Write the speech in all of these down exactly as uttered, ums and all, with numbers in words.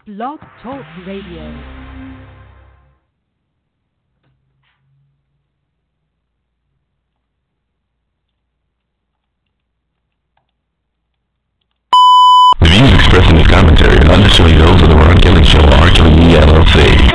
Blog Talk Radio. The views expressed in this commentary are not necessarily those of the Ron Kelly Show or R. Kelly Media, L L C.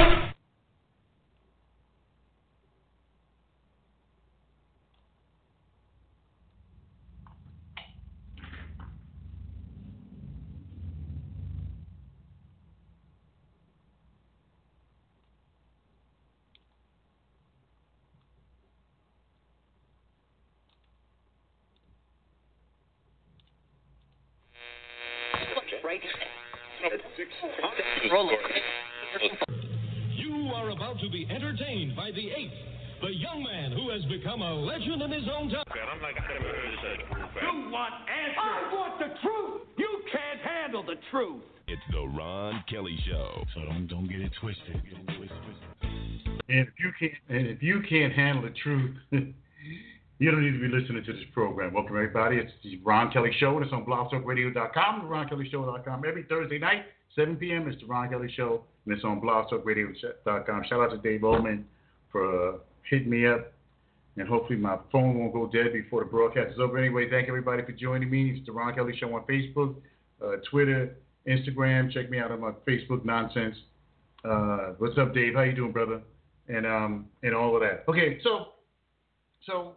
You are about to be entertained by the eighth, the young man who has become a legend in his own time. I'm like, I never heard of this. You want answers? I want the truth. You can't handle the truth. It's the Ron Kelly Show. So don't don't get it twisted. Get it twisted. And if you can't and if you can't handle the truth, you don't need to be listening to this program. Welcome everybody. It's the Ron Kelly Show, and it's on blog talk radio dot com, the ron kelly show dot com. Every Thursday night, seven p.m. It's the Ron Kelly Show, and it's on blog talk radio dot com. Shout out to Dave Ullman for uh, hitting me up, and hopefully my phone won't go dead before the broadcast is over. Anyway, thank everybody for joining me. It's the Ron Kelly Show on Facebook, uh, Twitter, Instagram. Check me out on my Facebook nonsense. Uh, what's up, Dave? How you doing, brother? And um and all of that. Okay, so so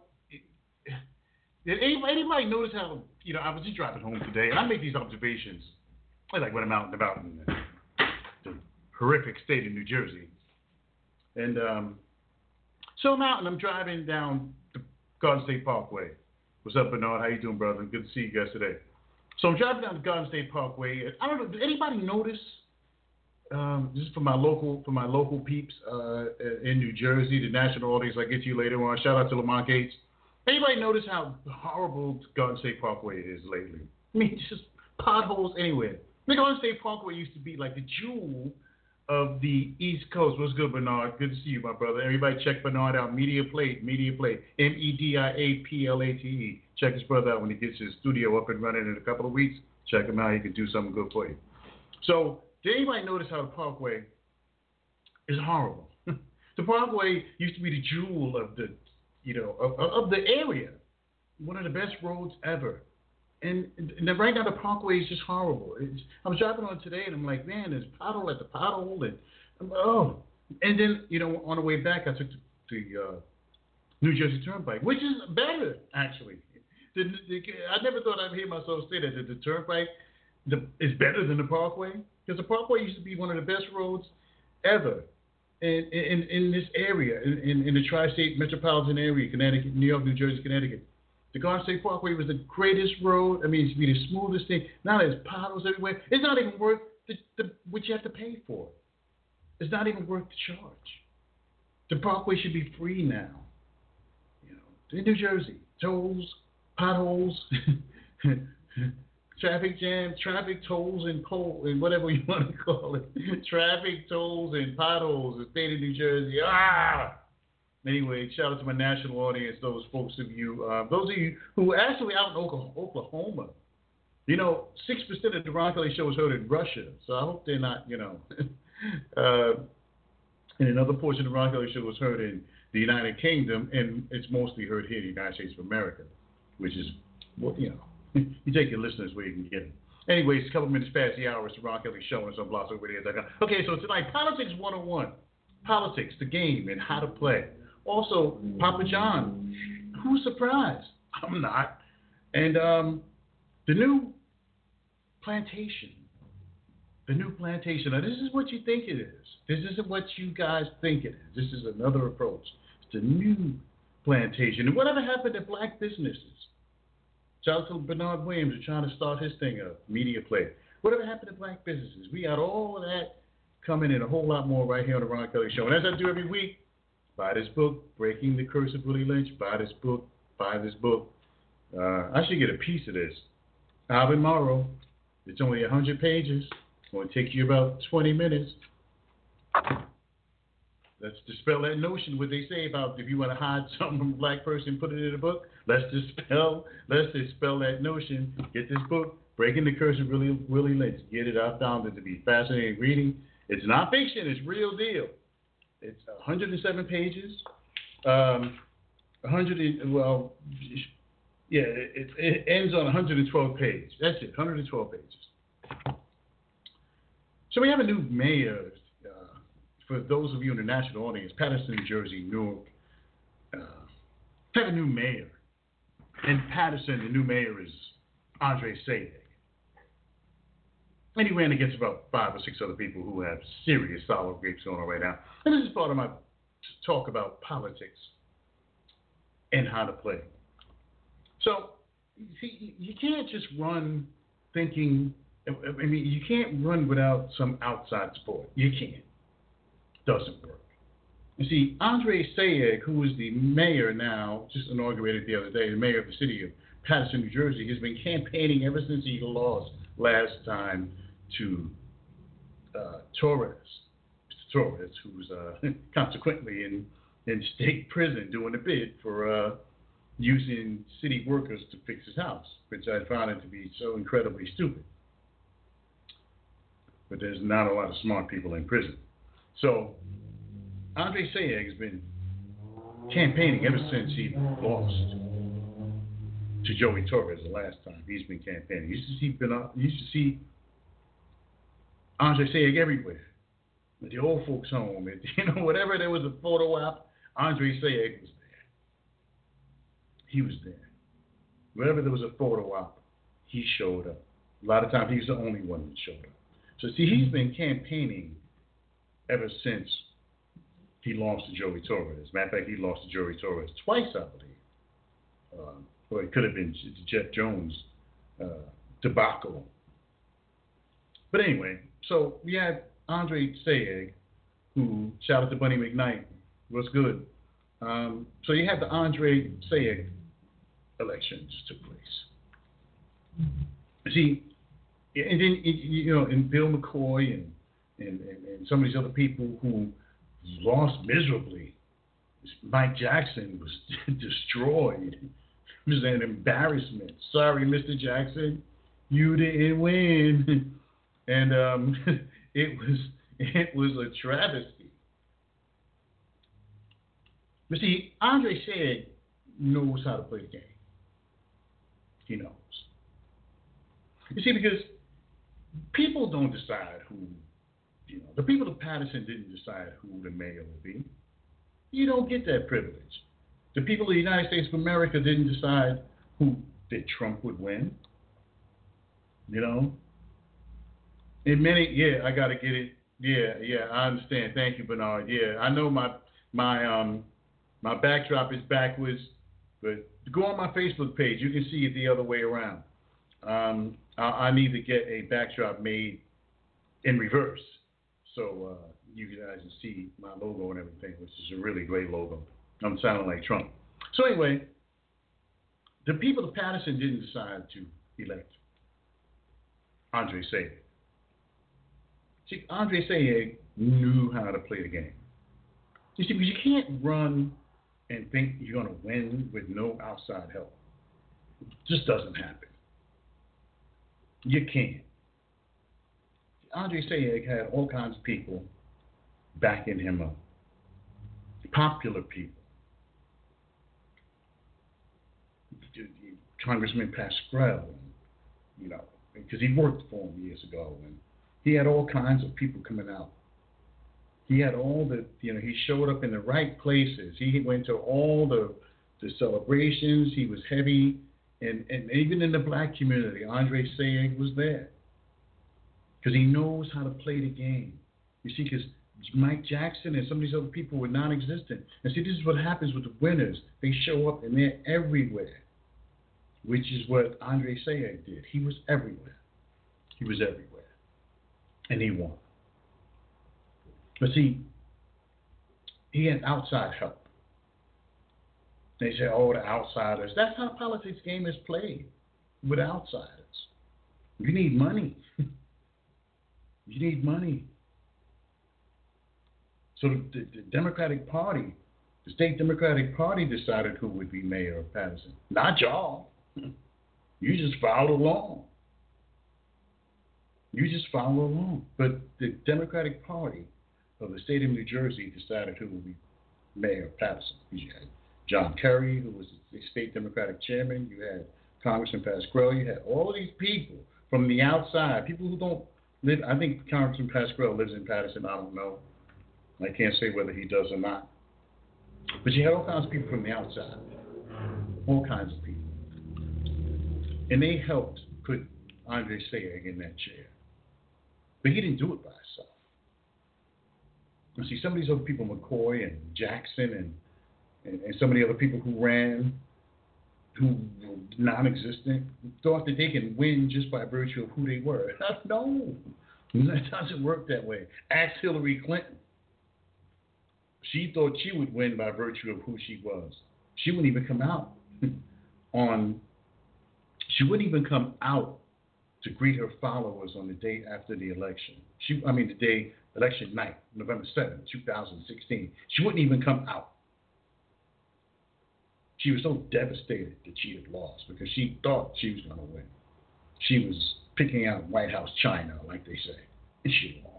did anybody, anybody notice how, you know, I was just driving home today, and I make these observations like when I'm out and about in the, the horrific state of New Jersey. And um, so I'm out and I'm driving down the Garden State Parkway. What's up, Bernard? How you doing, brother? Good to see you guys today. So I'm driving down the Garden State Parkway. I don't know, did anybody notice? Um, this is for my local for my local peeps uh, in New Jersey, the national audience. I'll get to you later on. Shout out to Lamont Gates. Anybody notice how horrible Garden State Parkway is lately? I mean, just potholes anywhere. The Garden State Parkway used to be like the jewel of the East Coast. What's good, Bernard? Good to see you, my brother. Everybody check Bernard out. Media Plate, Media Plate, M E D I A P L A T E. Check his brother out when he gets his studio up and running in a couple of weeks. Check him out. He can do something good for you. So, did anybody notice how the Parkway is horrible? The Parkway used to be the jewel of the, you know, of, of the area. One of the best roads ever. And, and right now the Parkway is just horrible. It's, I was driving on today and I'm like, man, there's pothole at the pothole. And I'm like, oh. And then, you know, on the way back, I took the, the uh, New Jersey Turnpike, which is better, actually. The, the, I never thought I'd hear myself say that, that the Turnpike the, is better than the Parkway. Because the Parkway used to be one of the best roads ever in in, in this area, in, in the tri-state metropolitan area, Connecticut, New York, New Jersey, Connecticut. The Garden State Parkway was the greatest road. I mean, it used to be the smoothest thing. Now there's potholes everywhere. It's not even worth the, the, what you have to pay for. It's not even worth the charge. The Parkway should be free now. You know, in New Jersey, tolls, potholes, traffic jams, traffic tolls and pole and whatever you want to call it. Traffic tolls and potholes, the state of New Jersey. Ah! Anyway, shout out to my national audience, those folks of you, uh, those of you who are actually out in Oklahoma. You know, six percent of the Ron Kelly Show is heard in Russia, so I hope they're not, you know. uh, and another portion of the Ron Kelly Show is heard in the United Kingdom, and it's mostly heard here in the United States of America, which is, well, you know. You take your listeners where you can get them. Anyways, a couple minutes past the hour, it's the Ron Kelly Show, and it's on blog talk radio dot com. Okay, so tonight, Politics one oh one. Politics, the game, and how to play. Also, Papa John. Who's surprised? I'm not. And um, the new plantation. The new plantation. Now, this is what you think it is. This isn't what you guys think it is. This is another approach. It's the new plantation. And whatever happened to black businesses? Shout out to Bernard Williams who's trying to start his thing up, Media Play. Whatever happened to black businesses? We got all of that coming in, a whole lot more right here on the Ron Kelly Show. And as I do every week, buy this book, Breaking the Curse of Willie Lynch. Buy this book. Buy this book. Uh, I should get a piece of this. Alvin Morrow. It's only one hundred pages. It's going to take you about twenty minutes. Let's dispel that notion, what they say about if you want to hide something from a black person, put it in a book. Let's dispel, let's dispel that notion. Get this book, Breaking the Curse of Willie, Willie Lynch. Get it. I found it to be fascinating reading. It's not fiction. It's real deal. It's one hundred seven pages. Um, one hundred, well, yeah, it, it ends on one hundred twelve pages. That's it, one hundred twelve pages. So we have a new mayor. Uh, for those of you in the national audience, Paterson, New Jersey, Newark, uh, have a new mayor. In Paterson, the new mayor is Andre Sayegh. And he ran against about five or six other people who have serious sour grapes going on right now. And this is part of my talk about politics and how to play. So, see, you can't just run thinking, I mean, you can't run without some outside support. You can't. Doesn't work. You see, Andre Sayegh, who is the mayor now, just inaugurated the other day, the mayor of the city of Paterson, New Jersey, has been campaigning ever since he lost last time to uh, Torres. Mister Torres, who's uh, consequently in, in state prison doing a bid for uh, using city workers to fix his house, which I found it to be so incredibly stupid. But there's not a lot of smart people in prison. So Andre Sayegh has been campaigning ever since he lost to Joey Torres the last time. He's been campaigning. You used to see, you used to see Andre Sayegh everywhere. At the old folks' home, at, you know, whatever there was a photo op, Andre Sayegh was there. He was there. Wherever there was a photo op, he showed up. A lot of times he was the only one that showed up. So see, he's been campaigning ever since he lost to Joey Torres. As a matter of fact, he lost to Joey Torres twice, I believe. Um, or it could have been Jeff Jones uh, debacle. But anyway, so we had Andre Sayegh, who, shout out to Bunny McKnight, what's good. Um, so you had the Andre Sayegh election just took place. See, and then, you know, and Bill McCoy and, and, and, and some of these other people who lost miserably. Mike Jackson was destroyed. It was an embarrassment. Sorry, Mister Jackson, you didn't win. And um, it was it was a travesty. But see, Andre Sayegh knows how to play the game. He knows. You see, because people don't decide who, you know, the people of Paterson didn't decide who the mayor would be. You don't get that privilege. The people of the United States of America didn't decide who that Trump would win. You know? In many, yeah, I got to get it. Yeah, yeah, I understand. Thank you, Bernard. Yeah, I know my my um my backdrop is backwards, but go on my Facebook page. You can see it the other way around. Um, I, I need to get a backdrop made in reverse, so uh, you guys can see my logo and everything, which is a really great logo. I'm sounding like Trump. So anyway, the people of Paterson didn't decide to elect Andre Sayegh. See, Andre Sayegh knew how to play the game. You see, because you can't run and think you're going to win with no outside help. It just doesn't happen. You can't. Andre Sayegh had all kinds of people backing him up. Popular people. Congressman Pascrell, you know, because he worked for him years ago, and he had all kinds of people coming out. He had all the, you know, he showed up in the right places. He went to all the the celebrations. He was heavy, and, and even in the black community, Andre Sayegh was there because he knows how to play the game. You see, because Mike Jackson and some of these other people were non-existent. And see, this is what happens with the winners. They show up and they're everywhere, which is what Andre Sayegh did. He was everywhere. He was everywhere. And he won. But see, he had outside help. They say, oh, the outsiders. That's how politics game is played, with outsiders. You need money. You need money. So the, the Democratic Party, the state Democratic Party decided who would be mayor of Paterson. Not y'all. You just followed along. You just follow along. But the Democratic Party of the state of New Jersey decided who would be mayor of Paterson. You had John Kerry, who was the state Democratic chairman. You had Congressman Pasquarello. You had all of these people from the outside, people who don't live. I think Congressman Pasquarello lives in Paterson. I don't know. I can't say whether he does or not. But you had all kinds of people from the outside, all kinds of people. And they helped put Andre Sayegh in that chair. But he didn't do it by himself. You see, some of these other people, McCoy and Jackson and, and, and some of the other people who ran, who were non-existent, thought that they can win just by virtue of who they were. No, that doesn't work that way. Ask Hillary Clinton. She thought she would win by virtue of who she was. She wouldn't even come out on, she wouldn't even come out to greet her followers on the day after the election. She, I mean, the day, election night, November seventh, two thousand sixteen. She wouldn't even come out. She was so devastated that she had lost because she thought she was going to win. She was picking out White House China, like they say, and she lost.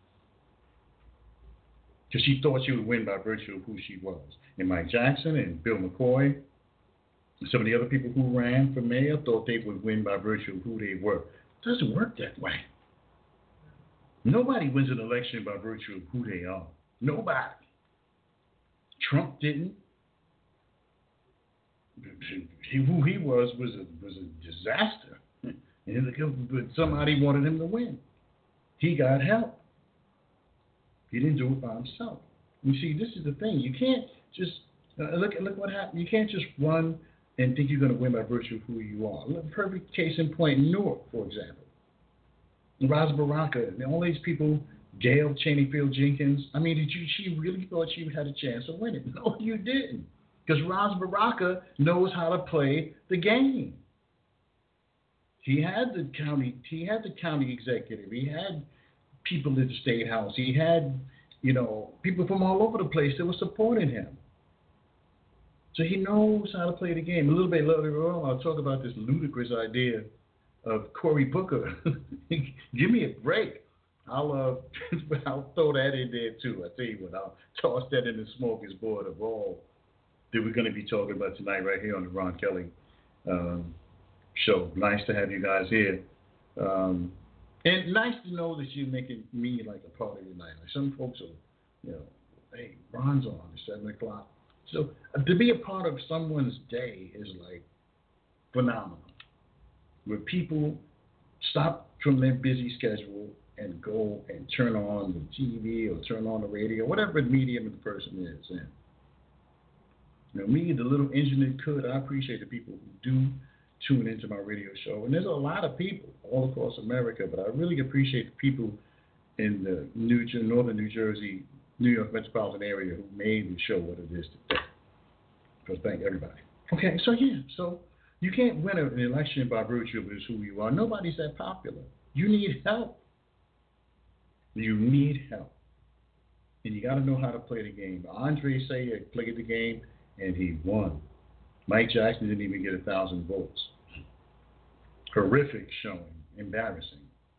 Because she thought she would win by virtue of who she was. And Mike Jackson and Bill McCoy and some of the other people who ran for mayor thought they would win by virtue of who they were. It doesn't work that way. Nobody wins an election by virtue of who they are. Nobody. Trump didn't. He, who he was was a, was a disaster. And but somebody wanted him to win. He got help. He didn't do it by himself. You see, this is the thing. You can't just uh, look look what happened. You can't just run and think you're going to win by virtue of who you are. Look, perfect case in point, Newark, for example. Raza Baraka, all these people, Gail Cheney Field Jenkins. I mean, did you? She really thought she had a chance of winning. No, you didn't, because Raza Baraka knows how to play the game. He had the county. He had the county executive. He had people in the state house. He had, you know, people from all over the place that were supporting him. So he knows how to play the game. A little bit later on, I'll talk about this ludicrous idea of Cory Booker. Give me a break. I'll uh, I'll throw that in there too. I tell you what, I'll toss that in the smorgasbord of all that we're going to be talking about tonight right here on the Ron Kelly um, show. Nice to have you guys here. Um, And nice to know that you're making me like a part of your night. Like some folks are, you know, hey, Ron's on at seven o'clock. So uh, to be a part of someone's day is like phenomenal. Where people stop from their busy schedule and go and turn on the T V or turn on the radio, whatever medium the person is in. You know, me, the little engine that could, I appreciate the people who do tune into my radio show. And there's a lot of people all across America, but I really appreciate the people in the New northern New Jersey, New York metropolitan area who made the show what it is today. So thank everybody. Okay, so yeah, so you can't win an election by virtue of who you are. Nobody's that popular. You need help. You need help. And you got to know how to play the game. Andre Sayegh played the game, and he won. Mike Jackson didn't even get a thousand votes. Horrific showing, embarrassing.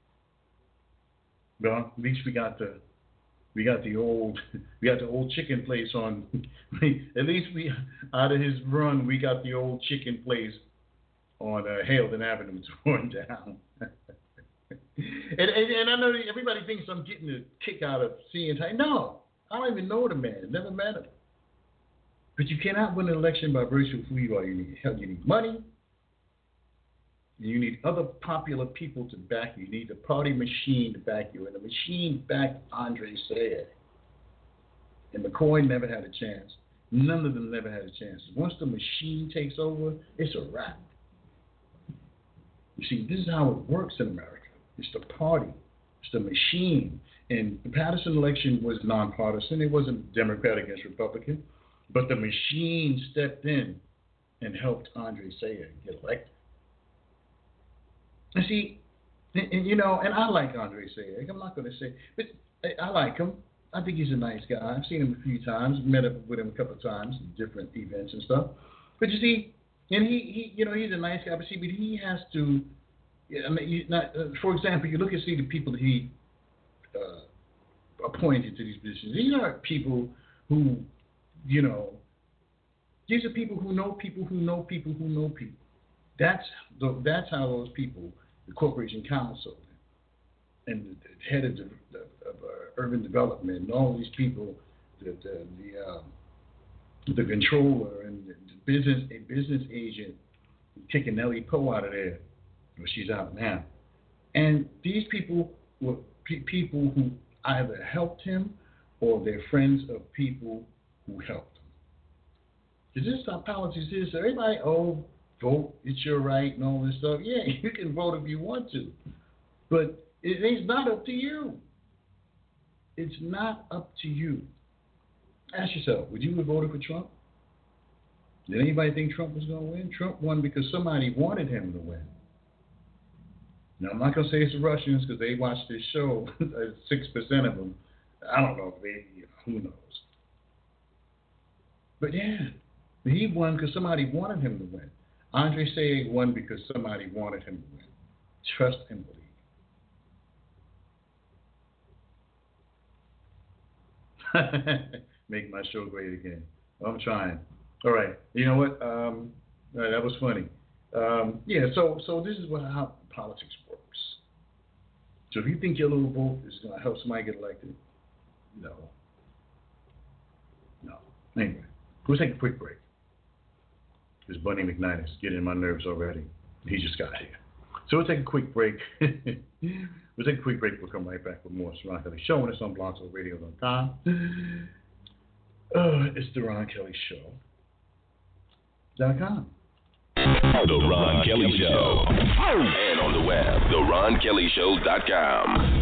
Well, at least we got the we got the old we got the old chicken place on. At least we out of his run we got the old chicken place on uh, Haledon Avenue torn down. and, and and I know everybody thinks I'm getting a kick out of seeing Ty. No, I don't even know the man. Never met him. But you cannot win an election by virtue of who you are. You need help. You need money. You need other popular people to back you. You need the party machine to back you. And the machine backed Andre Sayegh. And McCoy never had a chance. None of them never had a chance. Once the machine takes over, it's a wrap. You see, this is how it works in America. It's the party. It's the machine. And the Paterson election was nonpartisan. It wasn't Democrat against Republican. But the machine stepped in and helped Andre Sayegh get elected. And see, and, and, you know, and I like Andre Sayegh. I'm not going to say, but I, I like him. I think he's a nice guy. I've seen him a few times, met up with him a couple of times in different events and stuff. But you see, and he, he you know, he's a nice guy. But see, but he has to Yeah, I mean, you, not, uh, for example, you look and see the people that he uh, appointed to these positions. These are people who, you know, these are people who know people who know people who know people. That's the, that's how those people, the corporation council, and the, the head of, the, the, of uh, urban development, and all these people, the the the, um, the controller and the business a business agent, kicking Nellie Poe out of there. Well, she's out now. And these people were pe- people who either helped him or they're friends of people who helped him. Because this is how politics is. So everybody, oh, vote, it's your right and all this stuff. Yeah, you can vote if you want to. But it, it's not up to you. It's not up to you. Ask yourself, would you have voted for Trump? Did anybody think Trump was going to win? Trump won because somebody wanted him to win. Now, I'm not going to say it's the Russians because they watched this show, six percent of them. I don't know if they, you know, who knows. But yeah, he won because somebody wanted him to win. Andre Sayegh won because somebody wanted him to win. Trust and believe. Make my show great again. I'm trying. All right. You know what? Um, right, that was funny. Um, yeah, so so this is what how politics works. So if you think your little vote is going to help somebody get elected, no. No. Anyway, we'll take a quick break. Because Bunny McKnight is getting on my nerves already. He just got here. So we'll take a quick break. We'll take a quick break. We'll come right back with more Ron Kelly Show. And it's on blog talk radio dot com. Uh, it's the Ron Kelly Show. Dot com. The Ron Kelly Show. And on the web, the ron kelly show dot com.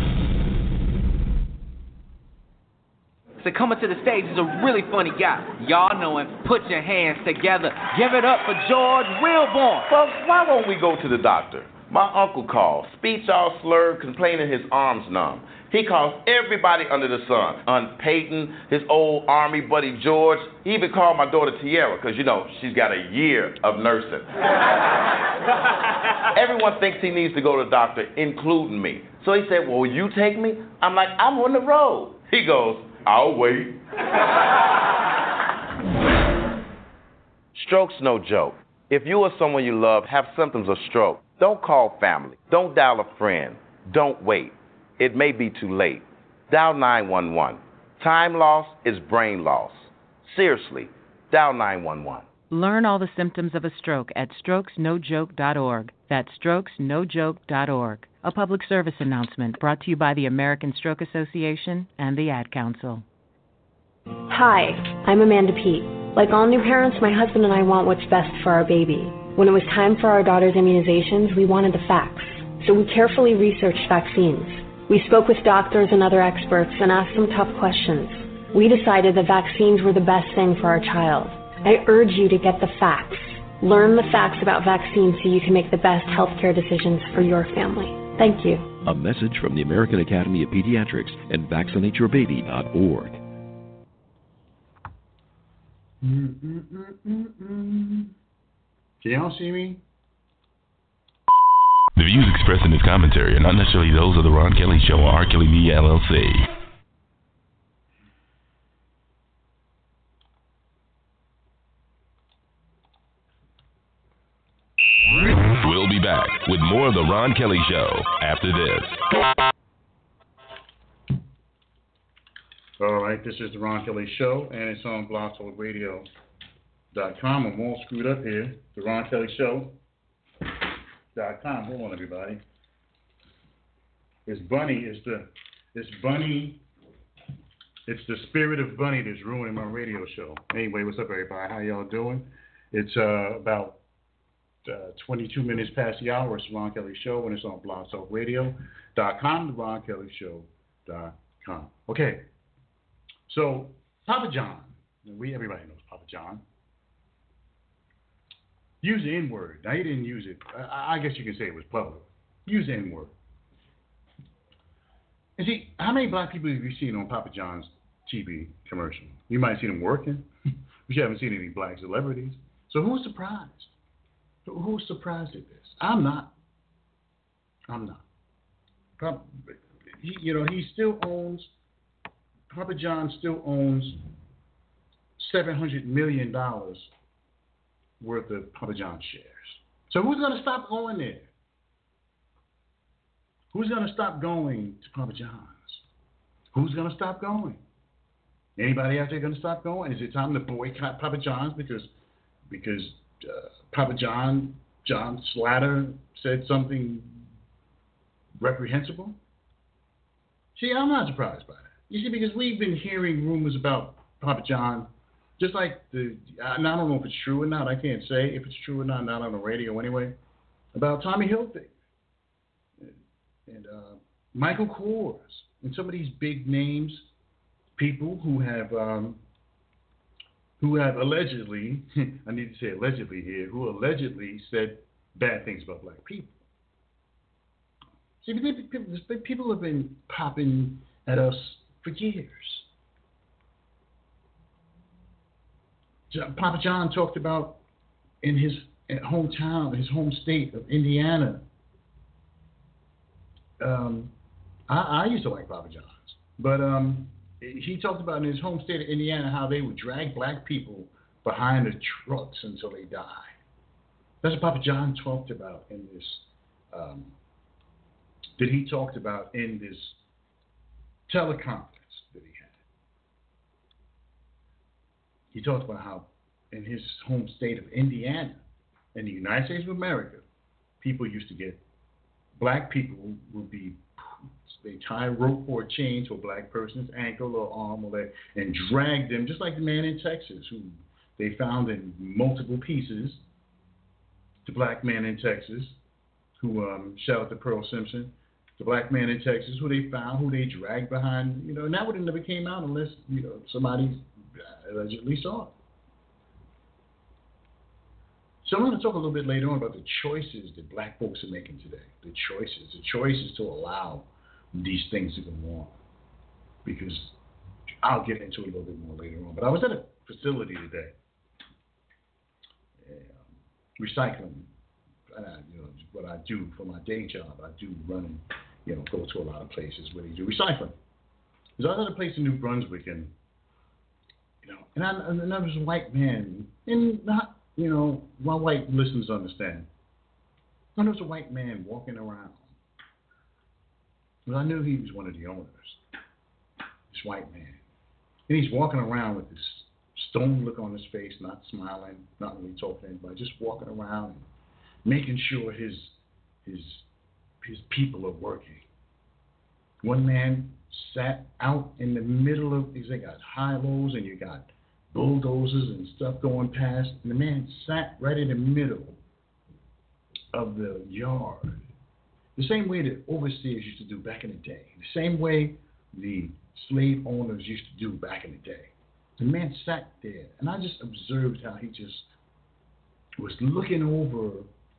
So coming to the stage is a really funny guy. Y'all know him. Put your hands together. Give it up for George Wilborn. Folks, why won't we go to the doctor? My uncle called, speech all slurred, complaining his arms numb. He calls everybody under the sun. Aunt Peyton, his old army buddy George. He even called my daughter Tiara, because, you know, she's got a year of nursing. Everyone thinks he needs to go to the doctor, including me. So he said, well, will you take me? I'm like, I'm on the road. He goes, I'll wait. Stroke's no joke. If you or someone you love have symptoms of stroke, don't call family. Don't dial a friend. Don't wait. It may be too late. Dial nine one one. Time loss is brain loss. Seriously, dial nine one one. Learn all the symptoms of a stroke at strokes no joke dot org. That's strokes no joke dot org. A public service announcement brought to you by the American Stroke Association and the Ad Council. Hi, I'm Amanda Pete. Like all new parents, my husband and I want what's best for our baby. When it was time for our daughter's immunizations, we wanted the facts. So we carefully researched vaccines. We spoke with doctors and other experts and asked some tough questions. We decided that vaccines were the best thing for our child. I urge you to get the facts. Learn the facts about vaccines so you can make the best healthcare decisions for your family. Thank you. A message from the American Academy of Pediatrics and vaccinate your baby dot org. Mm-mm-mm-mm-mm. Can y'all see me? The views expressed in this commentary are not necessarily those of the Ron Kelly Show or R. Kelly Media, L L C. We'll be back with more of the Ron Kelly Show after this. All right, this is the Ron Kelly Show, and it's on blog talk radio dot com. I'm all screwed up here. The Ron Kelly Show dot com. Hold on, everybody. It's Bunny. It's the it's Bunny. It's the spirit of Bunny that's ruining my radio show. Anyway, what's up, everybody? How y'all doing? It's uh, about uh, twenty-two minutes past the hour. It's the Ron Kelly Show, and it's on blog talk radio dot com. The Ron Kelly Show dot com. Okay. So, Papa John, we everybody knows Papa John. Use the N-word. Now, he didn't use it. I, I guess you can say it was public. Use the N-word. And see, how many black people have you seen on Papa John's T V commercial? You might see them working, but you haven't seen any black celebrities. So who's surprised? Who's surprised at this? I'm not. I'm not. Papa, he, you know, he still owns, Papa John still owns seven hundred million dollars worth of Papa John shares. So who's going to stop going there? Who's going to stop going to Papa John's? Who's going to stop going? Anybody out there going to stop going? Is it time to boycott Papa John's because because uh, Papa John, John Slatter said something reprehensible? See, I'm not surprised by that. You see, because we've been hearing rumors about Papa John, just like the, and I don't know if it's true or not. I can't say if it's true or not, not on the radio anyway, about Tommy Hilfiger and uh, Michael Kors and some of these big names, people who have um, who have allegedly, I need to say allegedly here, who allegedly said bad things about black people. See, people have been popping at us for years. Papa John talked about in his hometown, his home state of Indiana. Um, I, I used to like Papa John's, but um, he talked about in his home state of Indiana how they would drag black people behind the trucks until they died. That's what Papa John talked about in this. Um, that he talked about in this teleconference that he had. He talked about how in his home state of Indiana, in the United States of America, people used to get, black people would be, they tie a rope or a chain to a black person's ankle or arm or leg and drag them, just like the man in Texas who they found in multiple pieces, the black man in Texas who, um, shout out to Pearl Simpson, the black man in Texas who they found, who they dragged behind, you know, and that would have never came out unless, you know, somebody allegedly saw it. So I'm going to talk a little bit later on about the choices that black folks are making today. The choices, the choices to allow these things to go on. Because I'll get into it a little bit more later on. But I was at a facility today, um, recycling. And I, you know, what I do for my day job, I do run and, you know, go to a lot of places where they do recycling. Because I was at a place in New Brunswick, and, you know, and, I, and there was a white man, and not, you know, my white listeners understand. And there was a white man walking around. But I knew he was one of the owners, this white man. And he's walking around with this stone look on his face, not smiling, not really talking to anybody, just walking around and making sure his his his people are working. One man sat out in the middle of, they got high-lows and you got bulldozers and stuff going past, and the man sat right in the middle of the yard. The same way that overseers used to do back in the day. The same way the slave owners used to do back in the day. The man sat there, and I just observed how he just was looking over.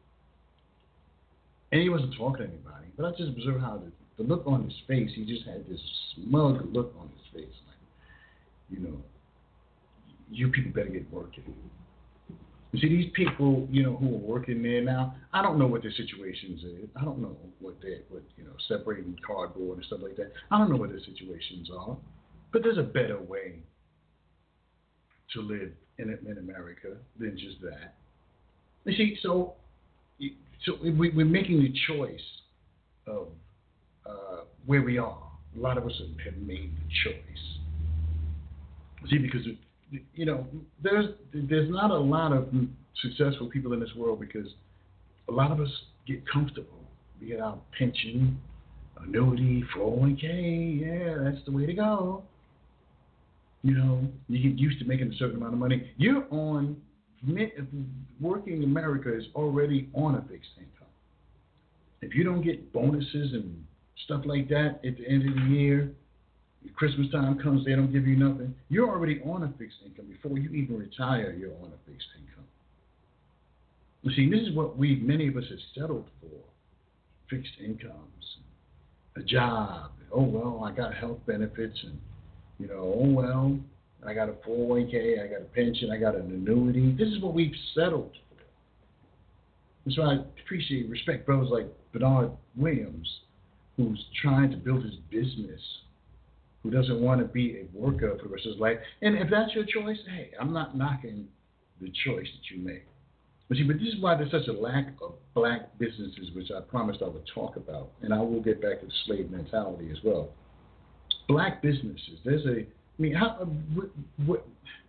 And he wasn't talking to anybody, but I just observed how the, the look on his face, he just had this smug look on his face. Like, you know, you people better get working. You see, these people, you know, who are working there now, I don't know what their situations is. I don't know what they, what, you know, separating cardboard and stuff like that. I don't know what their situations are. But there's a better way to live in, in America than just that. You see, so... So we, we're making the choice of uh, where we are. A lot of us have made the choice. See, because, you know, there's there's not a lot of successful people in this world because a lot of us get comfortable. We get our pension, annuity, four oh one k, yeah, that's the way to go. You know, you get used to making a certain amount of money. You're on... Working in America is already on a fixed income. If you don't get bonuses and stuff like that at the end of the year, Christmas time comes, they don't give you nothing, you're already on a fixed income. Before you even retire, you're on a fixed income. You see, this is what we, many of us have settled for. Fixed incomes, a job. Oh, well, I got health benefits and, you know, oh, well, I got a four oh one k, I got a pension, I got an annuity. This is what we've settled for. That's why I appreciate and respect brothers like Bernard Williams, who's trying to build his business, who doesn't want to be a worker for the rest of his life. And if that's your choice, hey, I'm not knocking the choice that you make. But see, but this is why there's such a lack of black businesses, which I promised I would talk about. And I will get back to the slave mentality as well. Black businesses, there's a, I mean, how, what, what,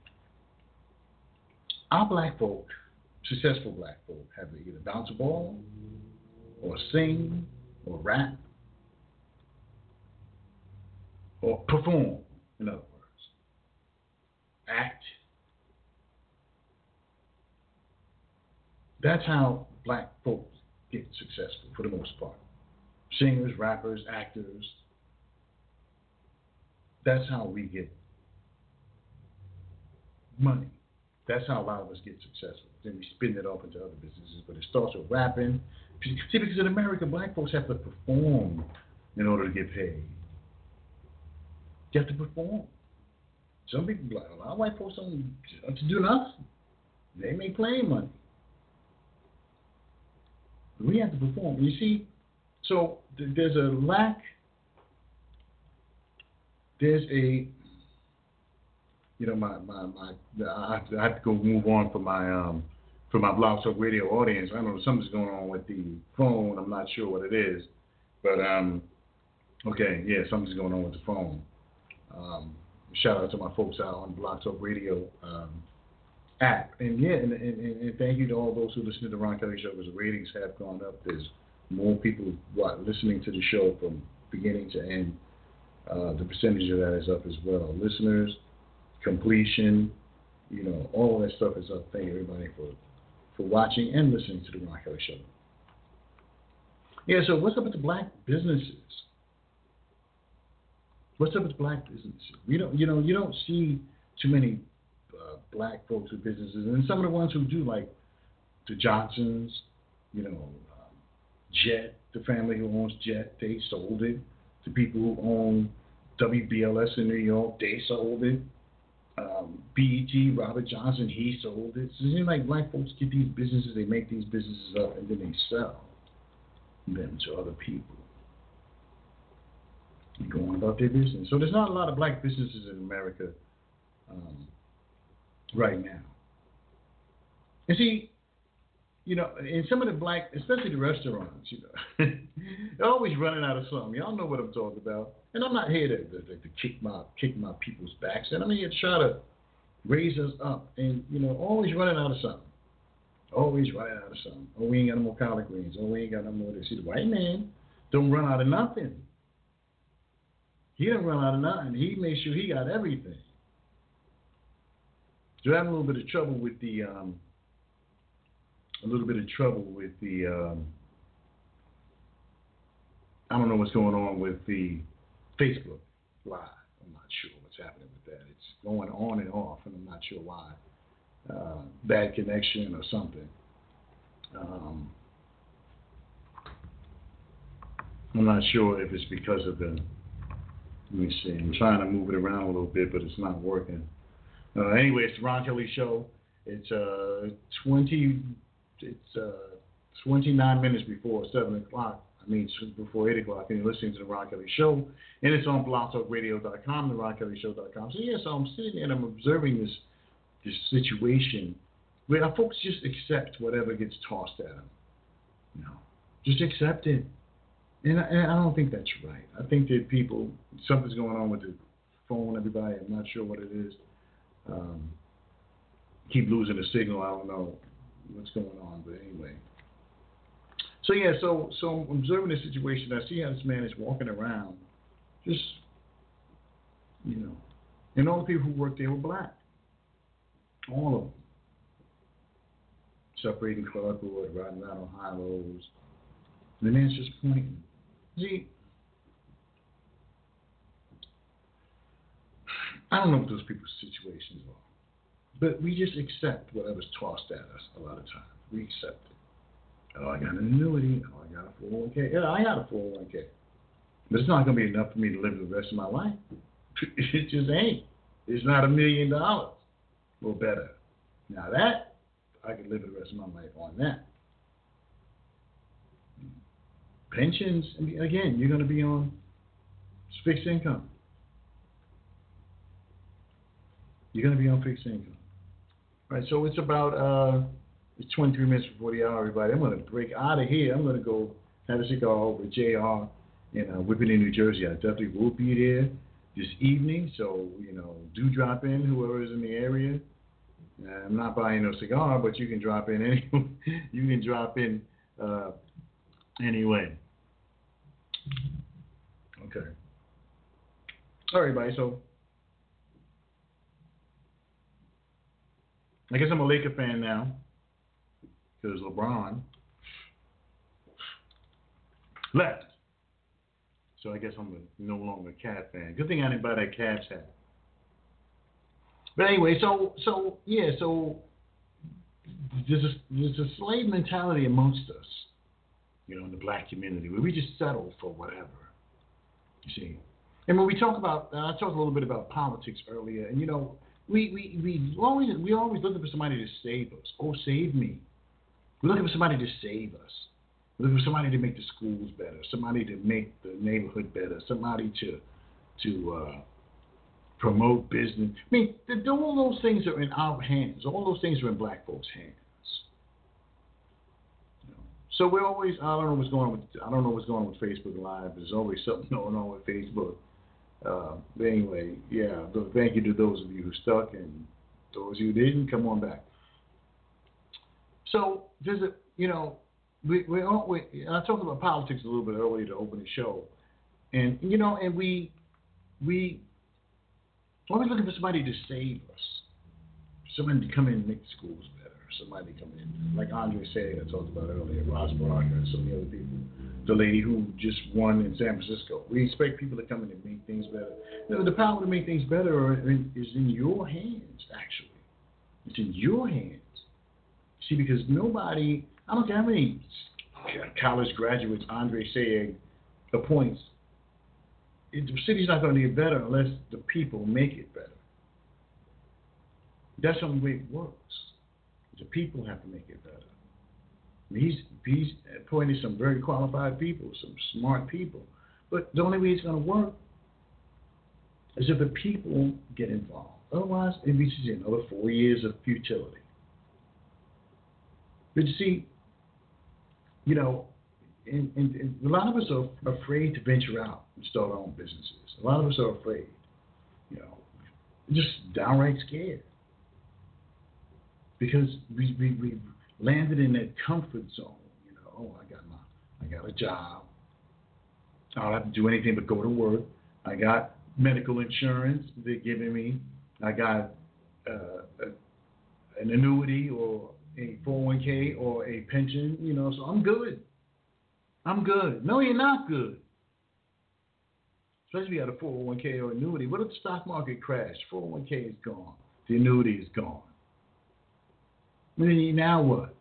our black folk, successful black folk, have to either bounce a ball or sing or rap or perform, in other words, act. That's how black folks get successful for the most part. Singers, rappers, actors. That's how we get money. That's how a lot of us get successful. Then we spin it off into other businesses, but it starts with rapping. See, because in America, black folks have to perform in order to get paid. You have to perform. Some people, a lot of white folks don't have to do nothing. They make plenty money. But we have to perform. You see, so th- there's a lack, there's a, you know, my, my, my I, have to, I have to go move on for my, um, for my Blog Talk Radio audience. I don't know, something's going on with the phone. I'm not sure what it is. But, um, okay, yeah, something's going on with the phone. Um, shout out to my folks out on the Blog Talk Radio um, app. And, yeah, and, and, and thank you to all those who listen to the Ron Kelly Show, because the ratings have gone up. There's more people what, listening to the show from beginning to end. Uh, the percentage of that is up as well. Listeners, completion, you know, all of that stuff is up. Thank you, everybody, for, for watching and listening to the Ron Kelly Show. Yeah, so what's up with the black businesses? What's up with black businesses? We don't, you know, you don't see too many uh, black folks with businesses, and some of the ones who do, like the Johnsons, you know, um, Jet, the family who owns Jet, they sold it. The people who own W B L S in New York, they sold it. Um, B E T, Robert Johnson, he sold it. So it seems like black folks get these businesses, they make these businesses up, and then they sell them to other people. And go on about their business. So there's not a lot of black businesses in America um, right now. And see, you know, in some of the black, especially the restaurants, you know, they're always running out of something. Y'all know what I'm talking about. And I'm not here to, to, to kick my kick my people's backs. And I'm here to try to raise us up. And, you know, always running out of something. Always running out of something. Oh, we ain't got no more collard greens. Oh, we ain't got no more of this. See, the white man don't run out of nothing. He didn't run out of nothing. He made sure he got everything. So I have a little bit of trouble with the, um, a little bit of trouble with the, um, I don't know what's going on with the Facebook Live. I'm not sure what's happening with that. It's going on and off, and I'm not sure why. Uh, bad connection or something. Um, I'm not sure if it's because of the, let me see, I'm trying to move it around a little bit, but it's not working. Uh, anyway, it's the Ron Kelly Show. It's uh, twenty, it's uh, twenty-nine minutes before seven o'clock. I mean, before eight o'clock, and you're listening to the Ron Kelly Show. And it's on blog talk radio dot com, the ron kelly show dot com. So, yeah, so I'm sitting and I'm observing this this situation where our folks just accept whatever gets tossed at them. You know, just accept it. And I, and I don't think that's right. I think that people, something's going on with the phone, everybody. I'm not sure what it is. Um, keep losing the signal. I don't know what's going on, but anyway. So, yeah, so so I'm observing the situation. I see how this man is walking around, just, you know, and all the people who work there were black. All of them. Separating cardboard, riding around on high lows. The man's just pointing. See, I don't know what those people's situations are, but we just accept whatever's tossed at us a lot of times. We accept it. Oh, I got an annuity. Oh, I got a four oh one k. Yeah, I got a four oh one k. But it's not going to be enough for me to live the rest of my life. It just ain't. It's not a million dollars or better. Now that, I could live the rest of my life on that. pensions, again, you're going to be on fixed income. You're going to be on fixed income. All right, so it's about uh, it's twenty-three minutes before the hour, everybody. I'm going to break out of here. I'm going to go have a cigar over at J R in uh, Whippany, New Jersey. I definitely will be there this evening, so, you know, do drop in, whoever is in the area. Uh, I'm not buying no cigar, but you can drop in any. you can drop in uh, anyway. Okay. All right, everybody. So I guess I'm a Laker fan now because LeBron left. So I guess I'm a, no longer a Cavs fan. Good thing I didn't buy that Cavs hat. But anyway, so so yeah, so there's a, there's a slave mentality amongst us, you know, in the black community, where we just settle for whatever. You see, and when we talk about, uh, I talked a little bit about politics earlier, and you know, we we we always we always looking for somebody to save us. Oh, save me! We're looking for somebody to save us. We're looking for somebody to make the schools better, somebody to make the neighborhood better, somebody to to uh, promote business. I mean, the, all those things are in our hands. All those things are in black folks' hands. You know? So we're always, I don't know what's going on with, I don't know what's going on with Facebook Live. There's always something going on with Facebook. Uh, but anyway, yeah, thank you to those of you who stuck, and those of you who didn't, come on back. So there's a, you know, we we, all, we I talked about politics a little bit earlier to open the show, and you know, and we we always looking for somebody to save us, somebody to come in and make the schools better, somebody to come in, like Andre said, I talked about earlier, Ross Barker and so many other people, the lady who just won in San Francisco. We expect people to come in and make things better. You know, the power to make things better is in your hands, actually. It's in your hands. See, because nobody, I don't care how many college graduates Andre Sayegh appoints, the city's not going to get better unless the people make it better. That's the only way it works. The people have to make it better. I mean, he's he's appointed some very qualified people, some smart people. But the only way it's going to work is if the people get involved. Otherwise, it reaches another four years of futility. But you see, you know, and, and, and a lot of us are afraid to venture out and start our own businesses. A lot of us are afraid, you know, just downright scared. Because we, we, we landed in that comfort zone, you know, oh, I got my, I got a job. I don't have to do anything but go to work. I got medical insurance they're giving me. I got uh, a, an annuity or a four oh one k or a pension, you know, so I'm good. I'm good. No, you're not good. Especially if you got a four oh one k or annuity. What if the stock market crashed? four oh one k is gone. The annuity is gone. I mean, now what?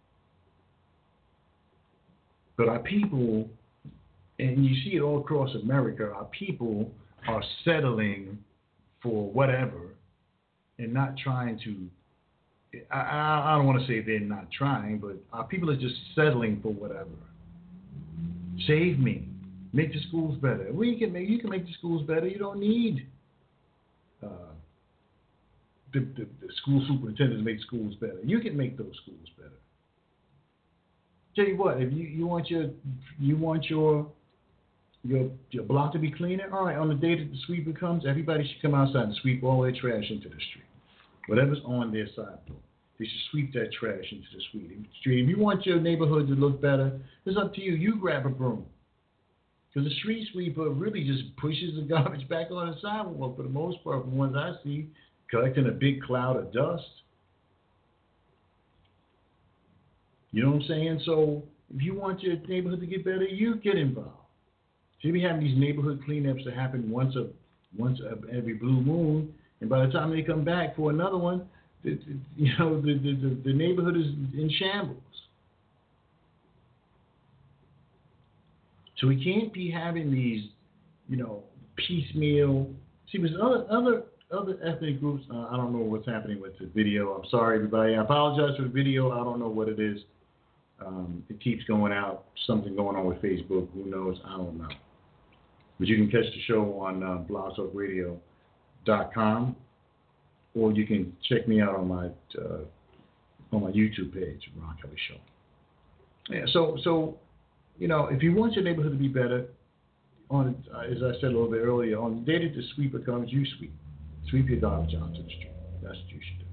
But our people, and you see it all across America, our people are settling for whatever and not trying to, I, I, I don't want to say they're not trying, but our people are just settling for whatever. Save me. Make the schools better. Well, you can make, you can make the schools better. You don't need uh, the, the, the school superintendents to make schools better. You can make those schools better. Tell you what, if you, you want your you want your your your block to be cleaner, all right, on the day that the sweeper comes, everybody should come outside and sweep all their trash into the street. Whatever's on their sidewalk, they should sweep that trash into the street. If you want your neighborhood to look better, it's up to you. You grab a broom. Because the street sweeper really just pushes the garbage back on the sidewalk for the most part, from the ones I see, collecting a big cloud of dust. You know what I'm saying? So if you want your neighborhood to get better, you get involved. So you be having these neighborhood cleanups that happen once a once a, every blue moon, and by the time they come back for another one, the, the, you know the, the, the, the neighborhood is in shambles. So we can't be having these, you know, piecemeal. See, there's other other other ethnic groups. Uh, I don't know what's happening with the video. I'm sorry, everybody. I apologize for the video. I don't know what it is. Um, it keeps going out. Something going on with Facebook. Who knows? I don't know. But you can catch the show on uh, blog talk radio dot com, or you can check me out on my uh, on my YouTube page, Ron Kelly Show. Yeah. So so you know, if you want your neighborhood to be better, on uh, as I said a little bit earlier, on the day that the sweeper comes, you sweep. Sweep your garbage onto the street. That's what you should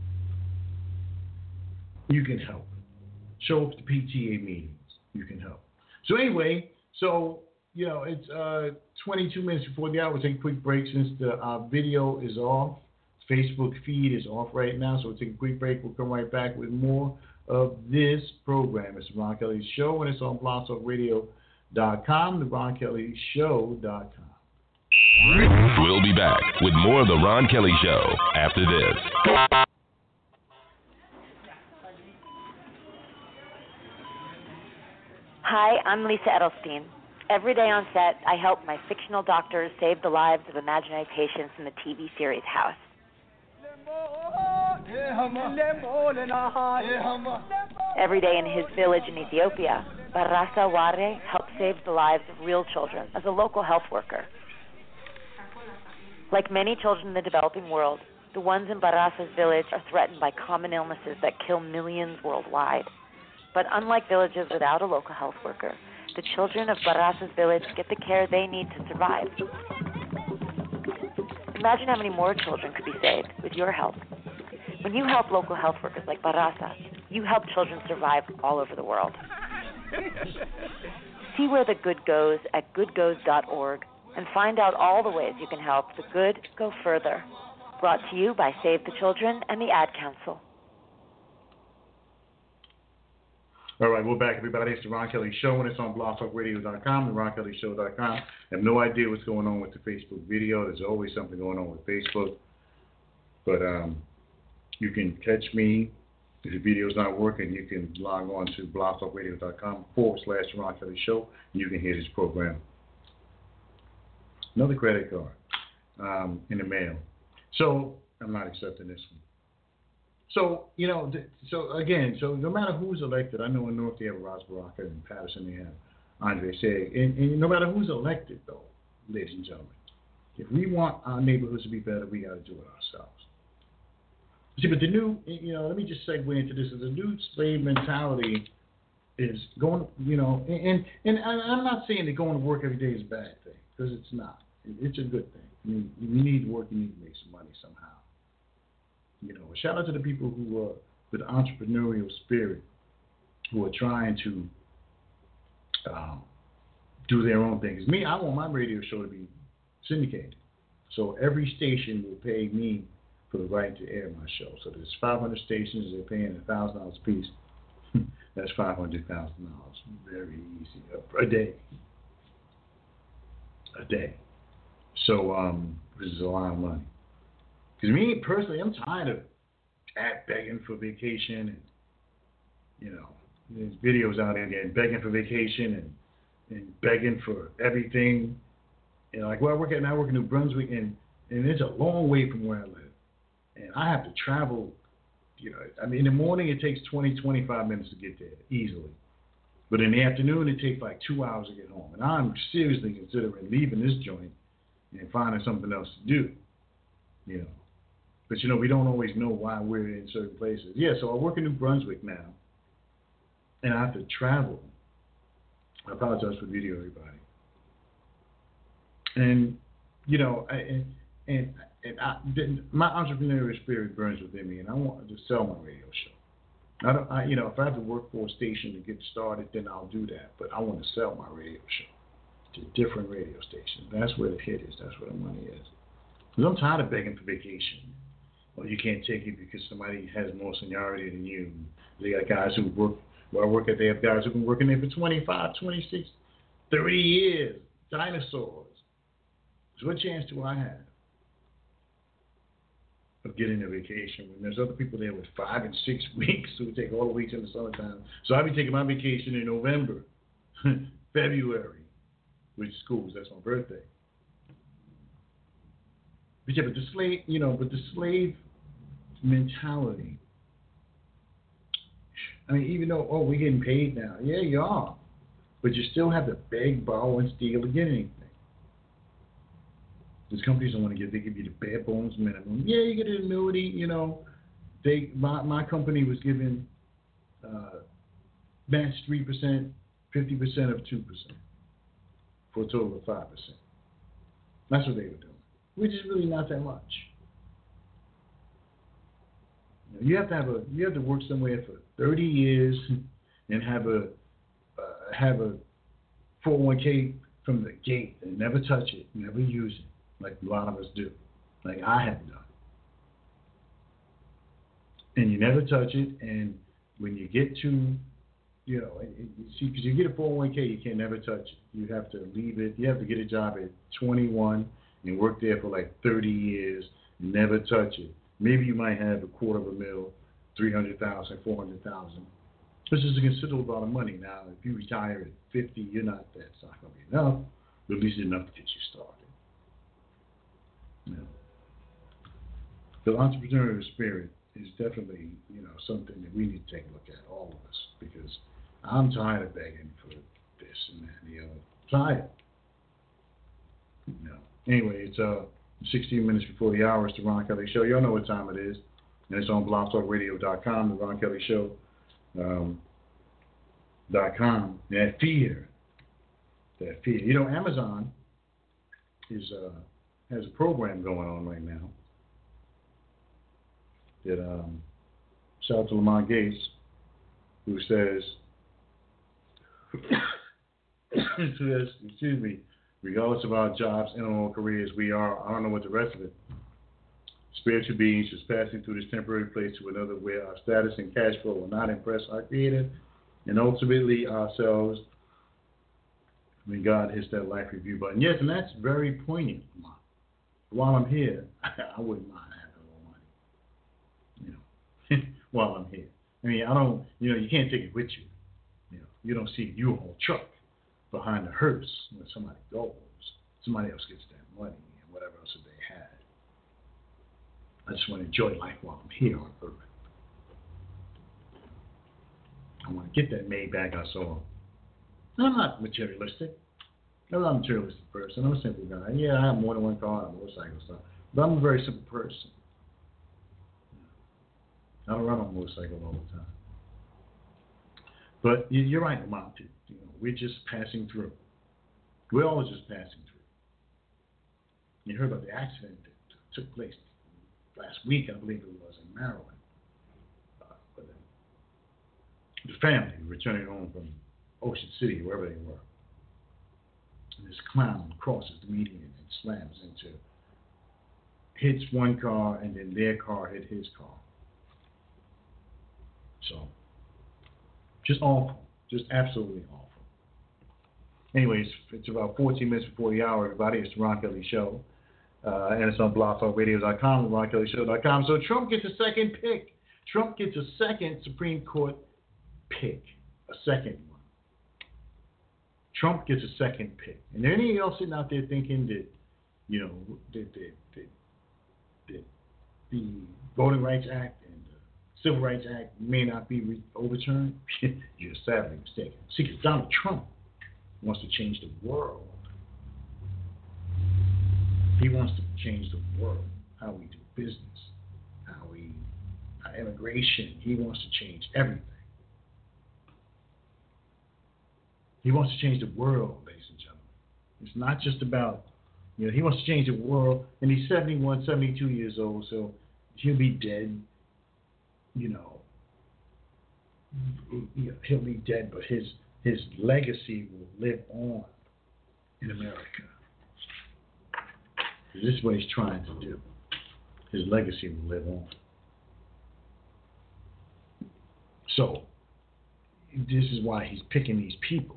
do. You can help. Show up to P T A meetings. You can help. So anyway, so, you know, it's uh, twenty-two minutes before the hour. We'll take a quick break since the uh, video is off. Facebook feed is off right now, so we'll take a quick break. We'll come right back with more of this program. It's the Ron Kelly Show, and it's on blog talk radio dot com, the ron kelly show dot com. We'll be back with more of the Ron Kelly Show after this. Hi, I'm Lisa Edelstein. Every day on set, I help my fictional doctors save the lives of imaginary patients in the T V series House. Every day in his village in Ethiopia, Barasa Ware helps save the lives of real children as a local health worker. Like many children in the developing world, the ones in Barasa's village are threatened by common illnesses that kill millions worldwide. But unlike villages without a local health worker, the children of Barasa's village get the care they need to survive. Imagine how many more children could be saved with your help. When you help local health workers like Barasa, you help children survive all over the world. See where the good goes at good goes dot org and find out all the ways you can help the good go further. Brought to you by Save the Children and the Ad Council. All right, we're back, everybody. It's the Ron Kelly Show, and it's on blog talk radio dot com, the ron kelly show dot com. I have no idea what's going on with the Facebook video. There's always something going on with Facebook. But um, you can catch me. If the video's not working, you can log on to blog talk radio dot com forward slash Ron Kelly Show, and you can hear this program. Another credit card um, in the mail. So I'm not accepting this one. So, you know, so again, so no matter who's elected, I know in North they have Ras Baraka, and Patterson they have Andre Say, and, and no matter who's elected, though, ladies and gentlemen, if we want our neighborhoods to be better, we got to do it ourselves. See, but the new, you know, let me just segue into this. The new slave mentality is going, you know, and and, and I'm not saying that going to work every day is a bad thing, because it's not. It's a good thing. I mean, you need work, you need to make some money somehow. You know, shout out to the people who are with entrepreneurial spirit, who are trying to um, do their own things. Me, I want my radio show to be syndicated. So every station will pay me for the right to air my show. So there's five hundred stations, they're paying one thousand dollars a piece. That's five hundred thousand dollars. Very easy. A day. A day. So um, this is a lot of money. Because me personally, I'm tired of at begging for vacation, and you know, there's videos out there again begging for vacation and and begging for everything. You know, like where I work at now, I work in New Brunswick, and and it's a long way from where I live, and I have to travel. You know, I mean, in the morning it takes twenty, twenty-five minutes to get there easily, but in the afternoon it takes like two hours to get home, and I'm seriously considering leaving this joint and finding something else to do. You know. But, you know, we don't always know why we're in certain places. Yeah, so I work in New Brunswick now, and I have to travel. I apologize for video, everybody. And, you know, I, and, and, and I, my entrepreneurial spirit burns within me, and I want to sell my radio show. I don't, I, you know, if I have to work for a station to get started, then I'll do that. But I want to sell my radio show to different radio stations. That's where the hit is. That's where the money is. Because I'm tired of begging for vacation. Well, you can't take it because somebody has more seniority than you. They got guys who work, where I work at, they have guys who've been working there for twenty-five, twenty-six, thirty years. Dinosaurs. So what chance do I have of getting a vacation when there's other people there with five and six weeks who take all the weeks in the summertime? So I'll be taking my vacation in November, February, with schools. That's my birthday. But yeah, but the slave, you know, but the slave mentality, I mean, even though, oh, we're getting paid now. Yeah, you are. But you still have to beg, borrow, and steal to get anything. These companies don't want to give, they give you the bare bones minimum. Yeah, you get an annuity, you know. They, my, my company was given uh, match three percent, fifty percent of two percent for a total of five percent. That's what they were doing, which is really not that much. You know, you have to have a, you have to work somewhere for thirty years and have a, uh, have a four oh one k from the gate and never touch it, never use it, like a lot of us do, like I have done. And you never touch it, and when you get to, you know, you see, because you get a four oh one k, you can never touch it. You have to leave it. You have to get a job at twenty-one and work there for like thirty years, never touch it. Maybe you might have a quarter of a mil, three hundred thousand, four hundred thousand, which is a considerable amount of money. Now, if you retire at fifty, you're not, that's not going to be enough, but at least enough to get you started. You know. The entrepreneurial spirit is definitely, you know, something that we need to take a look at, all of us, because I'm tired of begging for this and that and the other. Tired. You know. Anyway, it's uh sixteen minutes before the hour. It's the Ron Kelly Show. Y'all know what time it is. And it's on blog talk radio dot com, the Ron Kelly Show um, dot com. That fear. That fear. You know, Amazon is uh, has a program going on right now. That um, shout out to Lamont Gates, who says, who says, excuse me, regardless of our jobs and our careers, we are, I don't know what the rest of it, spiritual beings just passing through this temporary place to another where our status and cash flow will not impress our Creator and ultimately ourselves when God hits that life review button. Yes, and that's very poignant. While I'm here, I wouldn't mind having a little money, you know, while I'm here. I mean, I don't, you know, you can't take it with you. You know, you don't see a U-Haul truck behind the hearse when somebody goes. Somebody else gets that money and whatever else that they had. I just want to enjoy life while I'm here on Earth. I want to get that Maybach I saw. I'm not materialistic. I'm not a materialistic person. I'm a simple guy. Yeah, I have more than one car, I have motorcycle stuff. But I'm a very simple person. I don't run on a motorcycle all the time. But you're right, Lamont. You know, we're just passing through. We're always just passing through. You heard about the accident that took place last week, I believe it was, in Maryland. Uh, but the family returning home from Ocean City, wherever they were. And this clown crosses the median and slams into, hits one car, and then their car hit his car. So, just awful. Just absolutely awful. Anyways, it's about fourteen minutes before the hour, everybody. It's the Ron Kelly Show. Uh, and it's on blog talk radio dot com and ron kelly show dot com. So Trump gets a second pick. Trump gets a second Supreme Court pick. A second one. Trump gets a second pick. And any of y'all sitting out there thinking that, you know, that, that, that, that the Voting Rights Act and the Civil Rights Act may not be re- overturned, you're sadly mistaken. See, because Donald Trump wants to change the world. He wants to change the world, how we do business, how we, our immigration. He wants to change everything. He wants to change the world, ladies and gentlemen. It's not just about, you know, he wants to change the world, and he's seventy-one, seventy-two years old, so he'll be dead, you know. He'll be dead, but his his legacy will live on in America. This is what he's trying to do. His legacy will live on. So, this is why he's picking these people.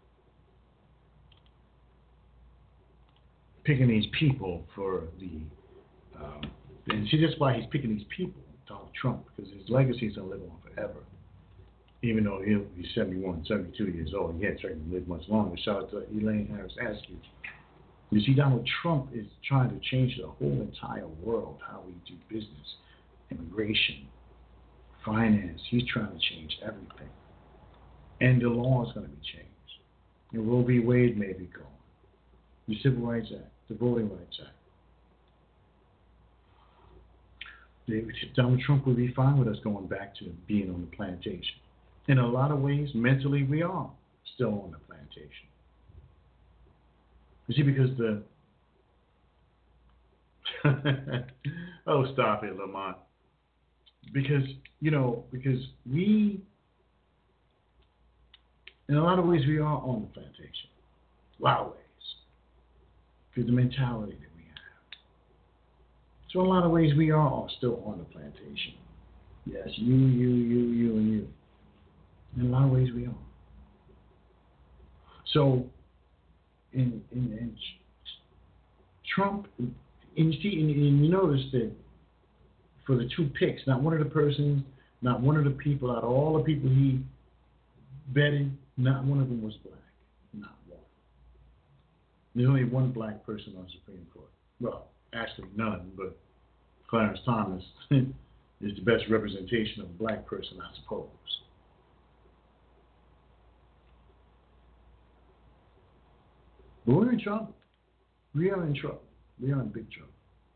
Picking these people for the... Um, and see, that's why he's picking these people, Donald Trump, because his legacy is going to live on forever. Even though he'll be seventy-one, seventy-two years old, he can't certainly live much longer. Shout out to Elaine Harris Askew. You see, Donald Trump is trying to change the whole entire world, how we do business, immigration, finance. He's trying to change everything. And the law is going to be changed. And Roe v. Wade may be gone. The Civil Rights Act, the Voting Rights Act. Donald Trump will be fine with us going back to being on the plantation. In a lot of ways, mentally, we are still on the plantation. You see, because the... oh, stop it, Lamont. Because, you know, because we... In a lot of ways, we are on the plantation. A lot of ways. Because the mentality that we have. So in a lot of ways, we are all still on the plantation. Yes, you, you, you, you, and you. In a lot of ways, we are. So, in, in, in Trump, and you see, and, and you notice that for the two picks, not one of the persons, not one of the people, out of all the people he vetted, not one of them was black. Not one. There's only one black person on the Supreme Court. Well, actually none, but Clarence Thomas is the best representation of a black person, I suppose. But we're in trouble. We are in trouble. We are in big trouble.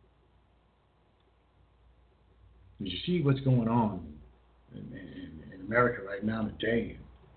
Did you see what's going on in, in, in America right now today?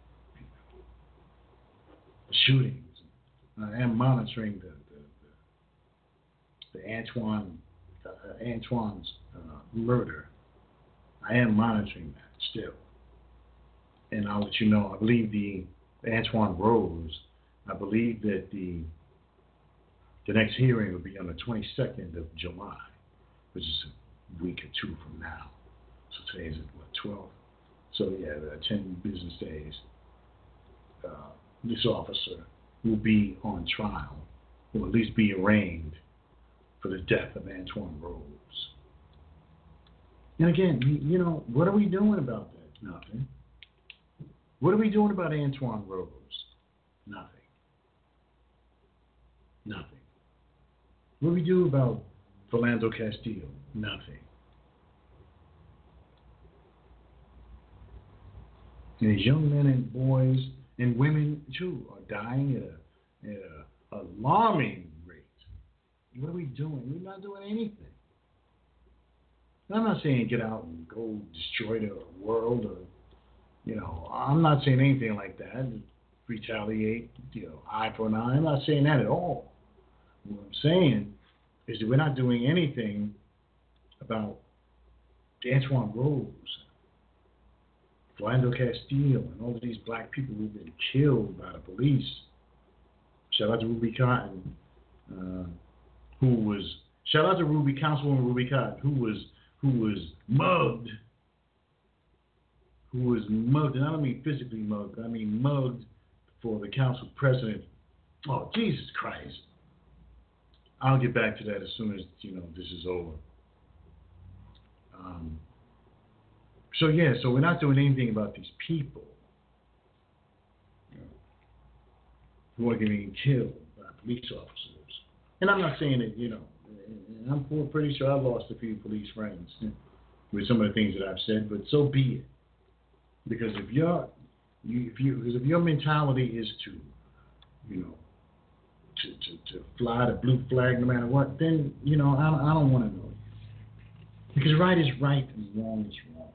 The shootings. I am monitoring the the, the, the Antoine uh, Antoine's uh, murder. I am monitoring that still, and I'll let you know. I believe the Antoine Rose. I believe that the the next hearing will be on the twenty-second of July, which is a week or two from now. So today is what, twelve? So yeah, ten business days. Uh, this officer will be on trial, or at least be arraigned for the death of Antoine Rose. And again, you know, what are we doing about that? Nothing. What are we doing about Antoine Rose? Nothing. Nothing. What do we do about Philando Castillo? Nothing. And these young men and boys and women, too, are dying at an at a alarming rate. What are we doing? We're not doing anything. And I'm not saying get out and go destroy the world or, you know, I'm not saying anything like that. Retaliate, you know, eye for an eye. I'm not saying that at all. What I'm saying is that we're not doing anything about Antoine Rose, Philando Castillo, and all of these black people who've been killed by the police. Shout out to Ruby Cotton, uh, who was shout out to Ruby Councilwoman Ruby Cotton, who was who was mugged, who was mugged, and I don't mean physically mugged, I mean mugged for the council president. Oh, Jesus Christ! I'll get back to that as soon as you know this is over. Um, so yeah, so we're not doing anything about these people, you know, who are getting killed by police officers. And I'm not saying that, you know, and I'm pretty sure I lost a few police friends with some of the things that I've said, but so be it. Because if you're, you, if you, because if your mentality is to, you know, to, to, to fly the blue flag no matter what, then, you know, I, I don't want to know you. Because right is right and wrong is wrong.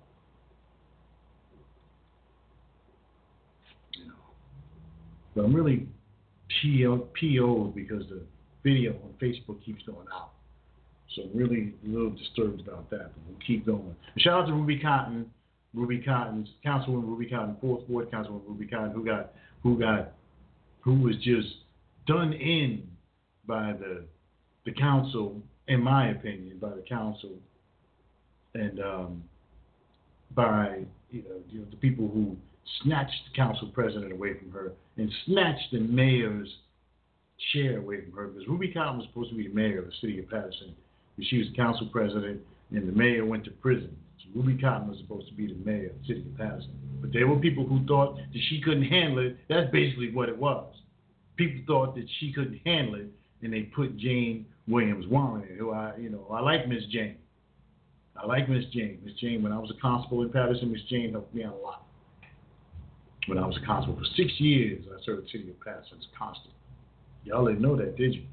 You know. But I'm really P O'd because the video on Facebook keeps going out. So I'm really a little disturbed about that, but we'll keep going. And shout out to Ruby Cotton, Ruby Cotton's Councilwoman Ruby Cotton, fourth Ward Councilwoman Ruby Cotton, who got, who got, who was just done in by the the council, in my opinion, by the council, and um, by you know, you know the people who snatched the council president away from her and snatched the mayor's chair away from her, because Ruby Cotton was supposed to be the mayor of the city of Patterson, but she was the council president, and the mayor went to prison. So Ruby Cotton was supposed to be the mayor of the city of Patterson. But there were people who thought that she couldn't handle it. That's basically what it was. People thought that she couldn't handle it, and they put Jane Williams Warren in, who I, you know, I like Miss Jane. I like Miss Jane. Miss Jane, when I was a constable in Patterson, Miss Jane helped me out a lot. When I was a constable for six years, I served the city of Patterson as a constable. Y'all didn't know that, did you?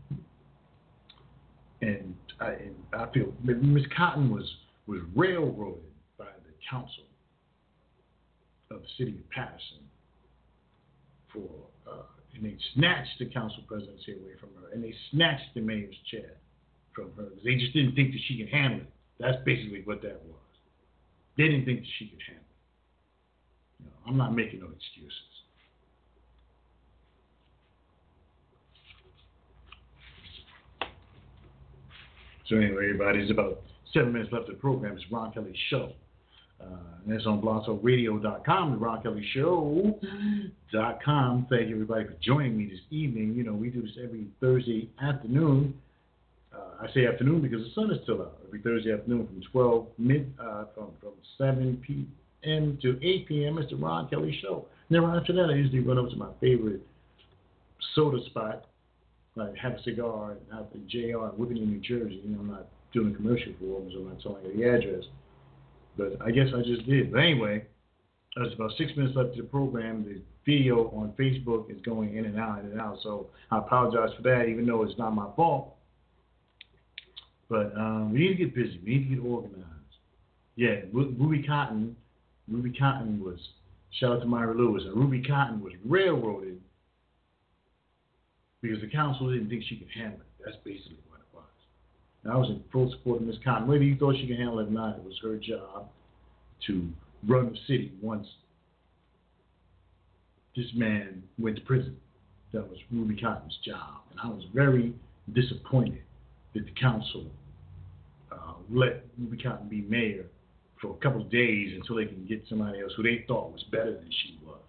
And I, and I feel Miss Cotton was, was railroaded by the council of the city of Patterson for, uh, and they snatched the council presidency away from her, and they snatched the mayor's chair from her because they just didn't think that she could handle it. That's basically what that was. They didn't think that she could handle it. You know, I'm not making no excuses. So anyway, everybody, it's about seven minutes left of the program. It's Ron Kelly Show. Uh, and that's on blog talk radio dot com, the Ron Kelly Show dot com. Thank you, everybody, for joining me this evening. You know, we do this every Thursday afternoon. Uh, I say afternoon because the sun is still out. Every Thursday afternoon from twelve mid, uh, from, from seven p.m. to eight p.m. It's the Ron Kelly Show. And then right after that, I usually run up to my favorite soda spot, like have a cigar and have the J R in Whippany, New Jersey. You know, I'm not doing a commercial for them, so I'm not telling you the address. But I guess I just did. But anyway, there's about six minutes left to the program. The video on Facebook is going in and out, in and out. So I apologize for that, even though it's not my fault. But um, we need to get busy. We need to get organized. Yeah, Ruby Cotton, Ruby Cotton was, shout out to Myra Lewis, and Ruby Cotton was railroaded because the council didn't think she could handle it. That's basically what it was. And I was in full support of Miss Cotton. Whether you thought she could handle it or not, it was her job to run the city once this man went to prison. That was Ruby Cotton's job. And I was very disappointed that the council uh, let Ruby Cotton be mayor for a couple of days until they can get somebody else who they thought was better than she was.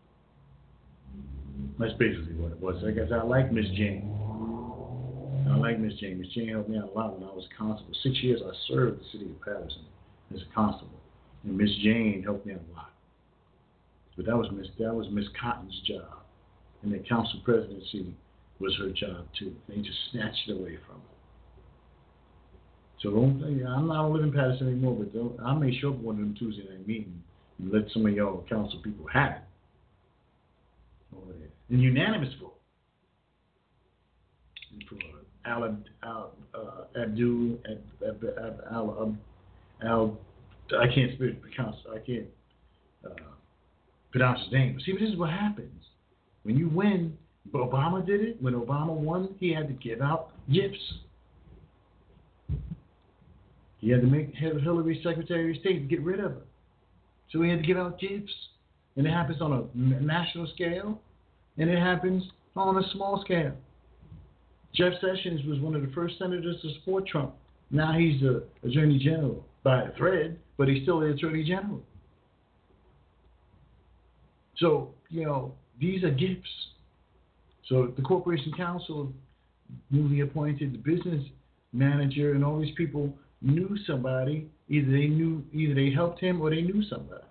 That's basically what it was. I guess I like Miss Jane. I like Miss Jane. Miss Jane helped me out a lot when I was a constable. Six years I served the city of Patterson as a constable, and Miss Jane helped me out a lot. But that was Miss that was Miss Cotton's job, and the council presidency was her job too. They just snatched it away from her. So don't, I'm not living in Patterson anymore, but don't, I may show up at one of them Tuesday night meetings and let some of y'all council people have it. Over there. And unanimous vote. And for Al, Al, uh, Abdul, Ab, Ab, Ab, Al, um, Al, I can't pronounce, I can't uh, pronounce his name. But see, this is what happens. When you win, Obama did it. When Obama won, he had to give out gifts. He had to make Hillary Secretary of State to get rid of her. So he had to give out gifts. And it happens on a national scale, and it happens on a small scale. Jeff Sessions was one of the first senators to support Trump. Now he's the Attorney General by a thread, but he's still the Attorney General. So, you know, these are gifts. So the Corporation Council newly appointed the business manager, and all these people knew somebody. Either they knew, either they helped him or they knew somebody.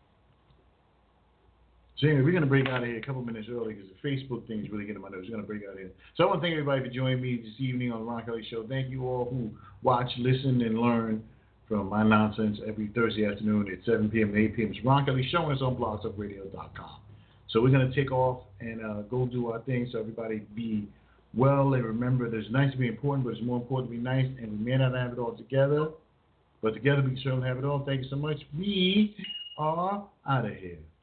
So anyway, we're going to break out of here a couple minutes early because the Facebook thing is really getting on my nerves. We're going to break out of here. So I want to thank everybody for joining me this evening on the Ron Kelly Show. Thank you all who watch, listen, and learn from my nonsense every Thursday afternoon at seven p.m. and eight p.m. It's Ron Kelly Show, and it's on blog talk radio dot com. So we're going to take off and uh, go do our thing. So everybody be well, and remember, there's nice to be important, but it's more important to be nice, and we may not have it all together, but together we can certainly have it all. Thank you so much. We are out of here.